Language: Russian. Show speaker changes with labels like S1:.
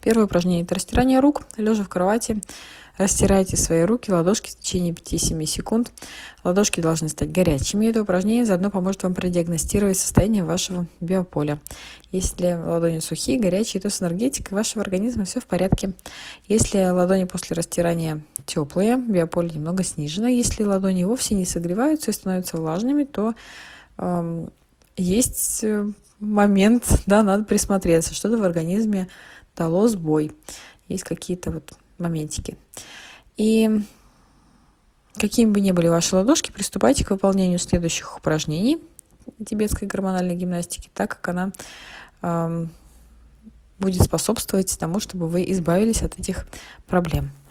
S1: Первое упражнение – это растирание рук. Лежа в кровати, растирайте свои руки, ладошки в течение 5-7 секунд. Ладошки должны стать горячими. Это упражнение заодно поможет вам продиагностировать состояние вашего биополя. Если ладони сухие, горячие, то с энергетикой вашего организма все в порядке. Если ладони после растирания теплые, биополе немного снижено. Если ладони вовсе не согреваются и становятся влажными, то есть момент, да, надо присмотреться, что-то в организме дало сбой. Есть какие-то моментики. И какими бы ни были ваши ладошки, приступайте к выполнению следующих упражнений тибетской гормональной гимнастики, так как она будет способствовать тому, чтобы вы избавились от этих проблем.